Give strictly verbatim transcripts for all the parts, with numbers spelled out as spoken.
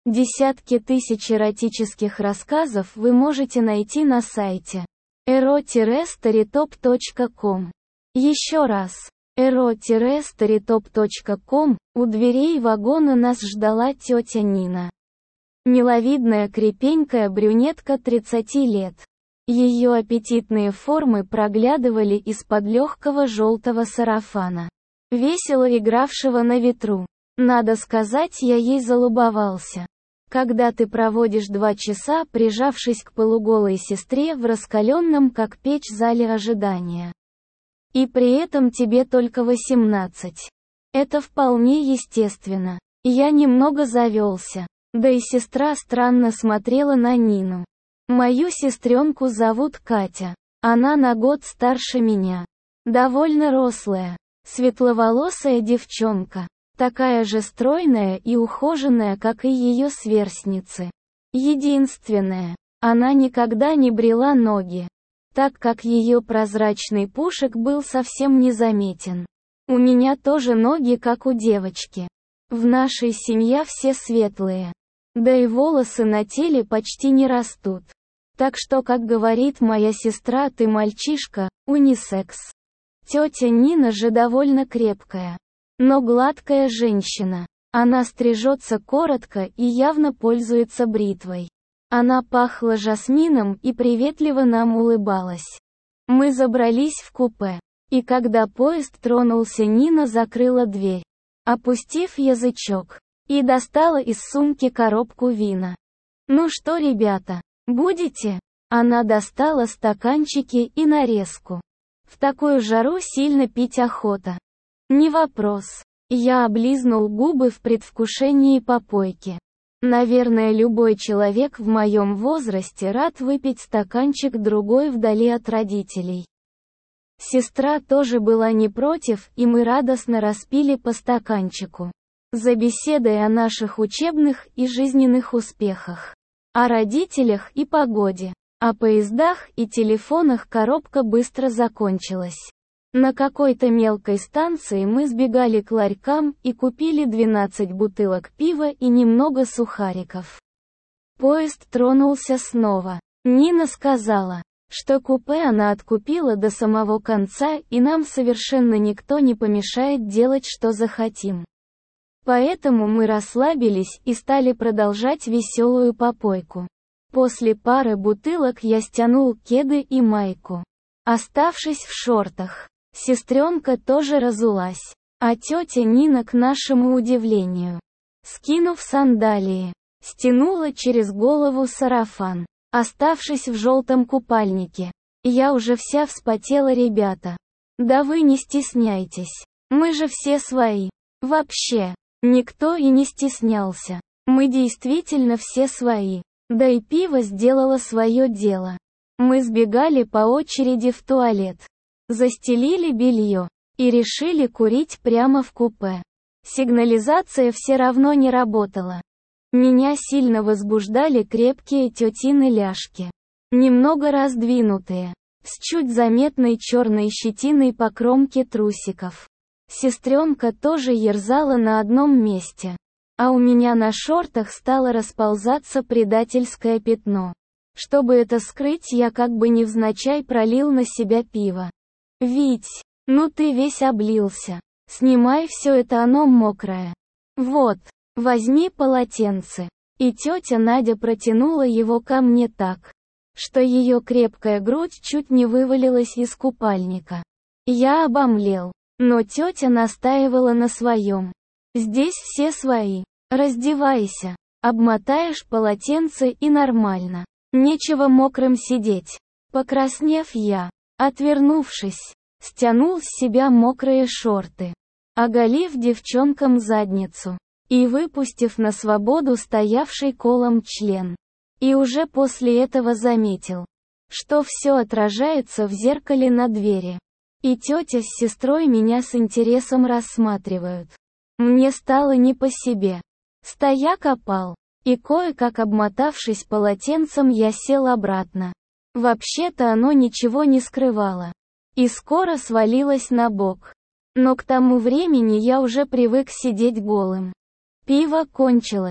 Десятки тысяч эротических рассказов вы можете найти на сайте эро старитоп точка ком. Еще раз. эро старитоп точка ком. У дверей вагона нас ждала тетя Нина. Миловидная крепенькая брюнетка тридцати лет. Ее аппетитные формы проглядывали из-под легкого желтого сарафана, весело игравшего на ветру. Надо сказать, я ей залюбовался. Когда ты проводишь два часа, прижавшись к полуголой сестре в раскаленном как печь зале ожидания. И при этом тебе только восемнадцать. Это вполне естественно. Я немного завелся. Да и сестра странно смотрела на Нину. Мою сестренку зовут Катя. Она на год старше меня. Довольно рослая, светловолосая девчонка. Такая же стройная и ухоженная, как и ее сверстницы. Единственное, она никогда не брила ноги, так как ее прозрачный пушек был совсем незаметен. У меня тоже ноги, как у девочки. В нашей семье все светлые. Да и волосы на теле почти не растут. Так что, как говорит моя сестра, ты мальчишка, унисекс. Тетя Нина же довольно крепкая, но гладкая женщина. Она стрижется коротко и явно пользуется бритвой. Она пахла жасмином и приветливо нам улыбалась. Мы забрались в купе. И когда поезд тронулся, Нина закрыла дверь, опустив язычок, и достала из сумки коробку вина. «Ну что, ребята, будете?» Она достала стаканчики и нарезку. В такую жару сильно пить охота. Не вопрос. Я облизнул губы в предвкушении попойки. Наверное, любой человек в моем возрасте рад выпить стаканчик-другой вдали от родителей. Сестра тоже была не против, и мы радостно распили по стаканчику. За беседой о наших учебных и жизненных успехах. О родителях и погоде. О поездах и телефонах коробка быстро закончилась. На какой-то мелкой станции мы сбегали к ларькам и купили двенадцать бутылок пива и немного сухариков. Поезд тронулся снова. Нина сказала, что купе она откупила до самого конца, и нам совершенно никто не помешает делать, что захотим. Поэтому мы расслабились и стали продолжать веселую попойку. После пары бутылок я стянул кеды и майку, оставшись в шортах. Сестренка тоже разулась, а тетя Нина, к нашему удивлению, скинув сандалии, стянула через голову сарафан, оставшись в желтом купальнике. Я уже вся вспотела, ребята. Да вы не стесняйтесь, мы же все свои. Вообще, никто и не стеснялся. Мы действительно все свои. Да и пиво сделало свое дело. Мы сбегали по очереди в туалет. Застелили белье и решили курить прямо в купе. Сигнализация все равно не работала. Меня сильно возбуждали крепкие тетины ляжки, немного раздвинутые, с чуть заметной черной щетиной по кромке трусиков. Сестренка тоже ерзала на одном месте, а у меня на шортах стало расползаться предательское пятно. Чтобы это скрыть, я как бы невзначай пролил на себя пиво. «Вить, ну ты весь облился. Снимай все это, оно мокрое. Вот, возьми полотенце». И тетя Надя протянула его ко мне так, что ее крепкая грудь чуть не вывалилась из купальника. Я обомлел, но тетя настаивала на своем. «Здесь все свои. Раздевайся. Обмотаешь полотенце и нормально. Нечего мокрым сидеть». Покраснев, я, отвернувшись, стянул с себя мокрые шорты, оголив девчонкам задницу и выпустив на свободу стоявший колом член. И уже после этого заметил, что все отражается в зеркале на двери. И тетя с сестрой меня с интересом рассматривают. Мне стало не по себе. Стояк опал, и кое-как обмотавшись полотенцем, я сел обратно. Вообще-то оно ничего не скрывало. И скоро свалилось на бок. Но к тому времени я уже привык сидеть голым. Пиво кончилось.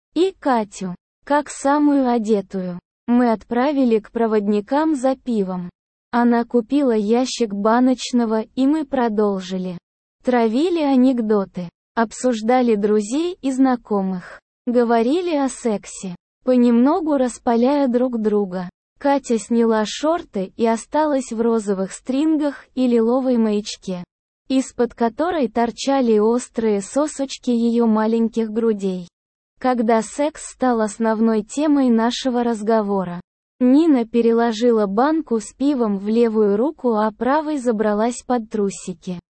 и Катю, как самую одетую, мы отправили к проводникам за пивом. Она купила ящик баночного, и мы продолжили. Травили анекдоты, обсуждали друзей и знакомых, говорили о сексе, понемногу распаляя друг друга. Катя сняла шорты и осталась в розовых стрингах и лиловой маечке, из-под которой торчали острые сосочки ее маленьких грудей. Когда секс стал основной темой нашего разговора, Нина переложила банку с пивом в левую руку, а правой забралась под трусики.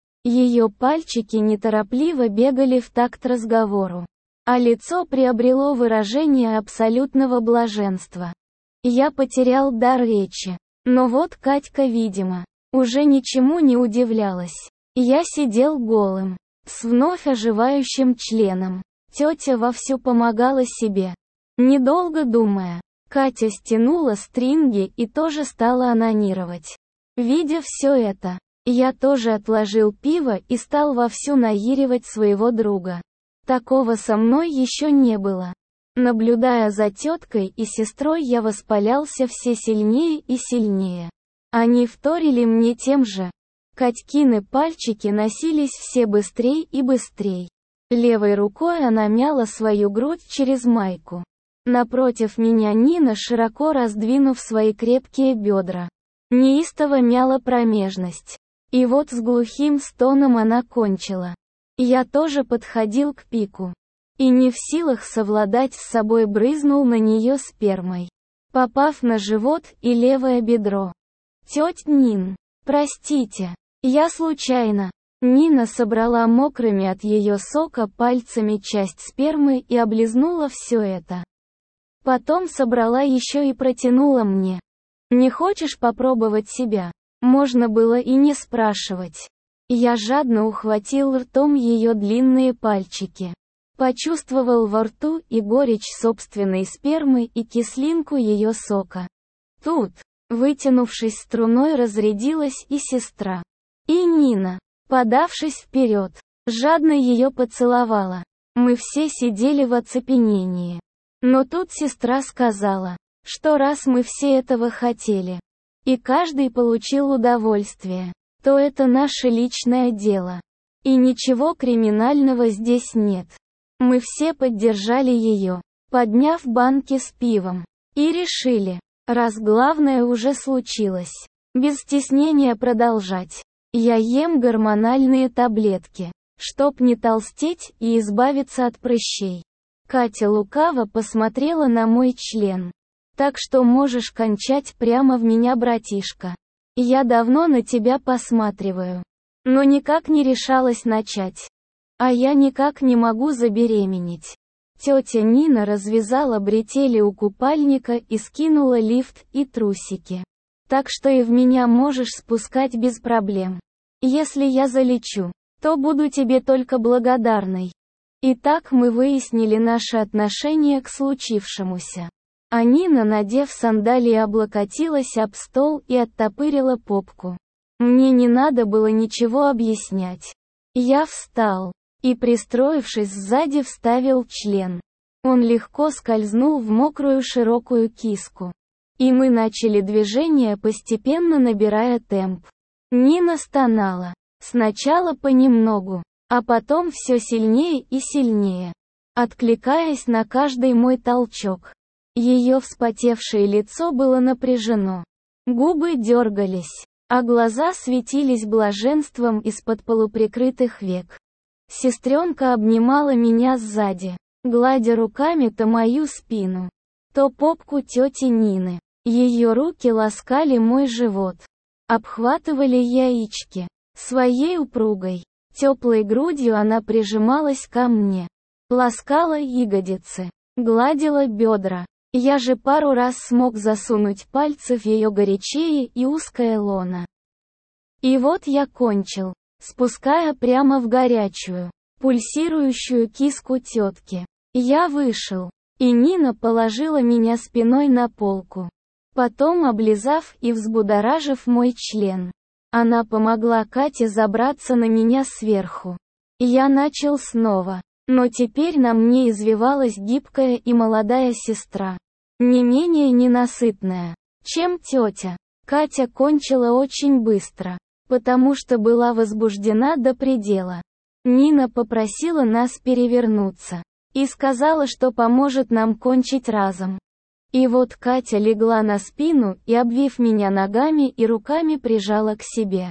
Ее пальчики неторопливо бегали в такт разговору, а лицо приобрело выражение абсолютного блаженства. Я потерял дар речи. Но вот Катька, видимо, уже ничему не удивлялась. Я сидел голым, с вновь оживающим членом. Тетя вовсю помогала себе. Недолго думая, Катя стянула стринги и тоже стала онанировать. Видя все это, я тоже отложил пиво и стал вовсю наиривать своего друга. Такого со мной еще не было. Наблюдая за теткой и сестрой, я воспалялся все сильнее и сильнее. Они вторили мне тем же. Катькины пальчики носились все быстрей и быстрей. Левой рукой она мяла свою грудь через майку. Напротив меня Нина, широко раздвинув свои крепкие бедра, неистово мяла промежность. И вот с глухим стоном она кончила. Я тоже подходил к пику. И не в силах совладать с собой брызнул на нее спермой, попав на живот и левое бедро. «Теть Нин, простите, я случайно». Нина собрала мокрыми от ее сока пальцами часть спермы и облизнула все это. Потом собрала еще и протянула мне. «Не хочешь попробовать себя?» Можно было и не спрашивать. Я жадно ухватил ртом ее длинные пальчики. Почувствовал во рту и горечь собственной спермы, и кислинку ее сока. Тут, вытянувшись струной, разрядилась и сестра. И Нина, подавшись вперед, жадно ее поцеловала. Мы все сидели в оцепенении. Но тут сестра сказала, что раз мы все этого хотели, и каждый получил удовольствие, то это наше личное дело. И ничего криминального здесь нет. Мы все поддержали ее, подняв банки с пивом, и решили, раз главное уже случилось, без стеснения продолжать. Я ем гормональные таблетки, чтоб не толстеть и избавиться от прыщей. Катя лукаво посмотрела на мой член. Так что можешь кончать прямо в меня, братишка. Я давно на тебя посматриваю. Но никак не решалась начать. А я никак не могу забеременеть. Тетя Нина развязала бретели у купальника и скинула лифт и трусики. Так что и в меня можешь спускать без проблем. Если я залечу, то буду тебе только благодарной. Итак, мы выяснили наши отношения к случившемуся. А Нина, надев сандалии, облокотилась об стол и оттопырила попку. Мне не надо было ничего объяснять. Я встал и, пристроившись сзади, вставил член. Он легко скользнул в мокрую широкую киску. И мы начали движение, постепенно набирая темп. Нина стонала. Сначала понемногу, а потом все сильнее и сильнее, откликаясь на каждый мой толчок. Ее вспотевшее лицо было напряжено. Губы дергались, а глаза светились блаженством из-под полуприкрытых век. Сестренка обнимала меня сзади, гладя руками то мою спину, то попку тети Нины. Ее руки ласкали мой живот, обхватывали яички. Своей упругой, теплой грудью она прижималась ко мне, ласкала ягодицы, гладила бедра. Я же пару раз смог засунуть пальцы в ее горячее и узкое лоно. И вот я кончил, спуская прямо в горячую, пульсирующую киску тетки. Я вышел, и Нина положила меня спиной на полку. Потом, облизав и взбудоражив мой член, она помогла Кате забраться на меня сверху. Я начал снова. Но теперь на мне извивалась гибкая и молодая сестра, не менее ненасытная, чем тетя. Катя кончила очень быстро, потому что была возбуждена до предела. Нина попросила нас перевернуться и сказала, что поможет нам кончить разом. И вот Катя легла на спину и, обвив меня ногами и руками, прижала к себе.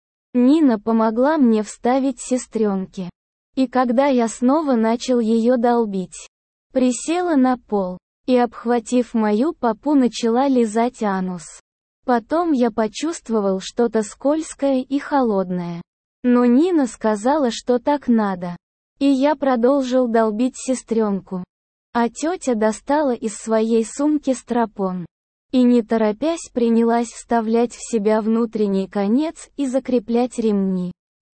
Нина помогла мне вставить сестренке. И когда я снова начал ее долбить, присела на пол и, обхватив мою попу, начала лизать анус. Потом я почувствовал что-то скользкое и холодное. Но Нина сказала, что так надо. И я продолжил долбить сестренку. А тетя достала из своей сумки стропон. И не торопясь принялась вставлять в себя внутренний конец и закреплять ремни.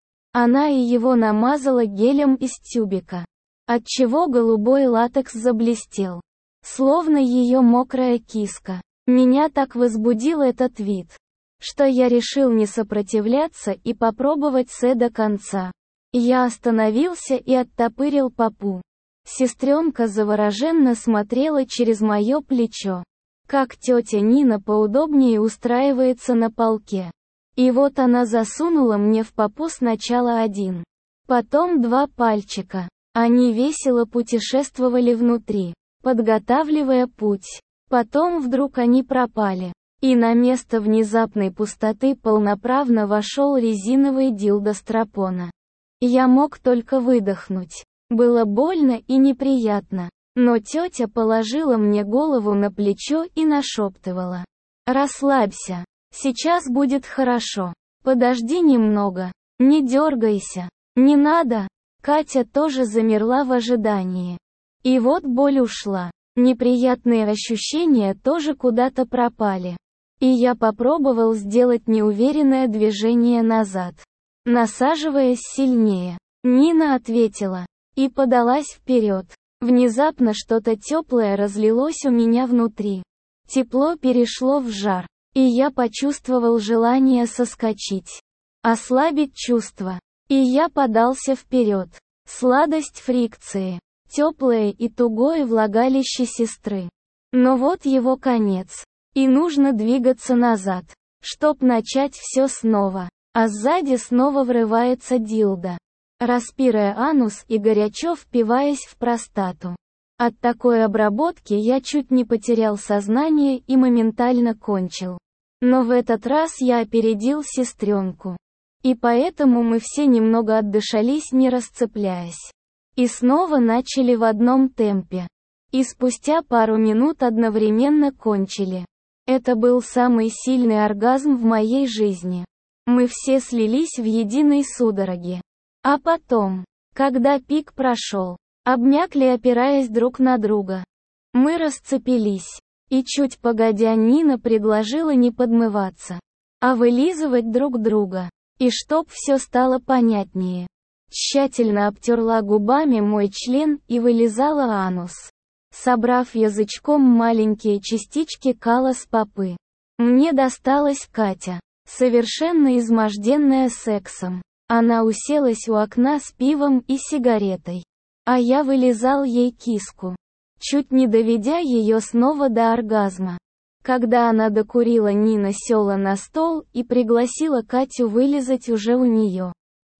Она и его намазала гелем из тюбика, отчего голубой латекс заблестел, словно ее мокрая киска. Меня так возбудил этот вид, что я решил не сопротивляться и попробовать все до конца. Я остановился и оттопырил попу. Сестренка завороженно смотрела через мое плечо, как тетя Нина поудобнее устраивается на полке. И вот она засунула мне в попу сначала один, потом два пальчика. Они весело путешествовали внутри, подготавливая путь. Потом вдруг они пропали, и на место внезапной пустоты полноправно вошел резиновый дилдо стропона. Я мог только выдохнуть. Было больно и неприятно, но тетя положила мне голову на плечо и нашептывала: «Расслабься. Сейчас будет хорошо. Подожди немного. Не дергайся. Не надо». Катя тоже замерла в ожидании. И вот боль ушла. Неприятные ощущения тоже куда-то пропали. И я попробовал сделать неуверенное движение назад, насаживаясь сильнее. Нина ответила и подалась вперед. Внезапно что-то теплое разлилось у меня внутри. Тепло перешло в жар. И я почувствовал желание соскочить, ослабить чувства. И я подался вперед. Сладость фрикции, теплое и тугое влагалище сестры. Но вот его конец. И нужно двигаться назад, чтоб начать все снова. А сзади снова врывается дилдо, распирая анус и горячо впиваясь в простату. От такой обработки я чуть не потерял сознание и моментально кончил. Но в этот раз я опередил сестренку. И поэтому мы все немного отдышались, не расцепляясь. И снова начали в одном темпе. И спустя пару минут одновременно кончили. Это был самый сильный оргазм в моей жизни. Мы все слились в единой судороге. А потом, когда пик прошел, обмякли, опираясь друг на друга. Мы расцепились. И чуть погодя Нина предложила не подмываться, а вылизывать друг друга. И чтоб все стало понятнее, тщательно обтерла губами мой член и вылизала анус, собрав язычком маленькие частички кала с попы. Мне досталась Катя, совершенно изможденная сексом. Она уселась у окна с пивом и сигаретой, а я вылизал ей киску, чуть не доведя ее снова до оргазма. Когда она докурила, Нина села на стол и пригласила Катю вылизать уже у нее.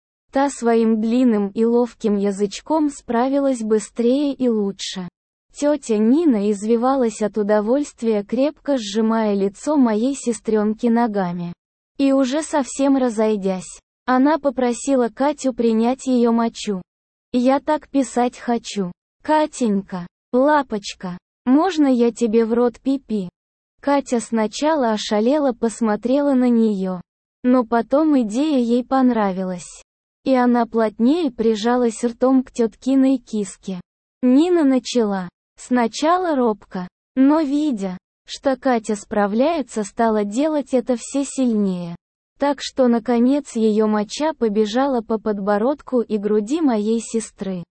Та своим длинным и ловким язычком справилась быстрее и лучше. Тетя Нина извивалась от удовольствия, крепко сжимая лицо моей сестренки ногами. И уже совсем разойдясь, она попросила Катю принять ее мочу. «Я так писать хочу. Катенька, лапочка, можно я тебе в рот пипи?» Катя сначала ошалела, посмотрела на нее. Но потом идея ей понравилась. И она плотнее прижалась ртом к теткиной киске. Нина начала. Сначала робко, но видя, что Катя справляется, стала делать это все сильнее. Так что наконец ее моча побежала по подбородку и груди моей сестры.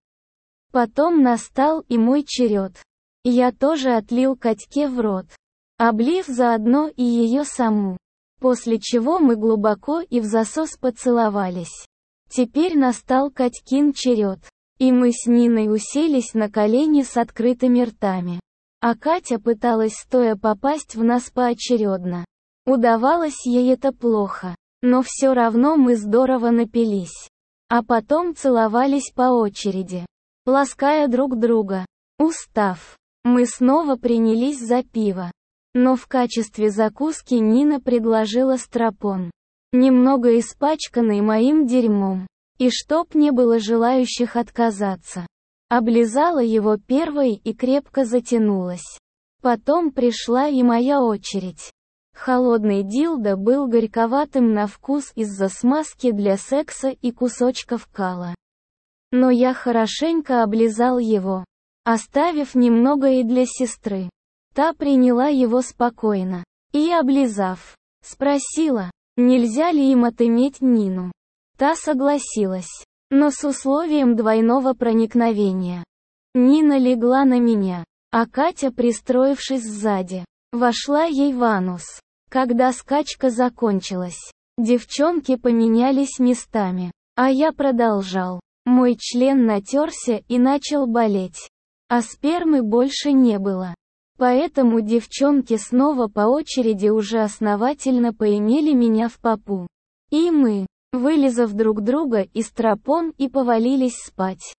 Потом настал и мой черед. Я тоже отлил Катьке в рот, облив заодно и ее саму. После чего мы глубоко и взасос поцеловались. Теперь настал Катькин черед. И мы с Ниной уселись на колени с открытыми ртами. А Катя пыталась стоя попасть в нас поочередно. Удавалось ей это плохо. Но все равно мы здорово напились. А потом целовались по очереди, лаская друг друга. Устав, мы снова принялись за пиво. Но в качестве закуски Нина предложила стропон, немного испачканный моим дерьмом. И чтоб не было желающих отказаться. Облизала его первой и крепко затянулась. Потом пришла и моя очередь. Холодный дилдо был горьковатым на вкус из-за смазки для секса и кусочков кала. Но я хорошенько облизал его, оставив немного и для сестры. Та приняла его спокойно. И, облизав, спросила, нельзя ли им отыметь Нину. Та согласилась, но с условием двойного проникновения. Нина легла на меня, а Катя, пристроившись сзади, вошла ей в анус. Когда скачка закончилась, девчонки поменялись местами, а я продолжал. Мой член натерся и начал болеть, а спермы больше не было. Поэтому девчонки снова по очереди уже основательно поимели меня в попу. И мы, вылизав друг друга из стропон, и повалились спать.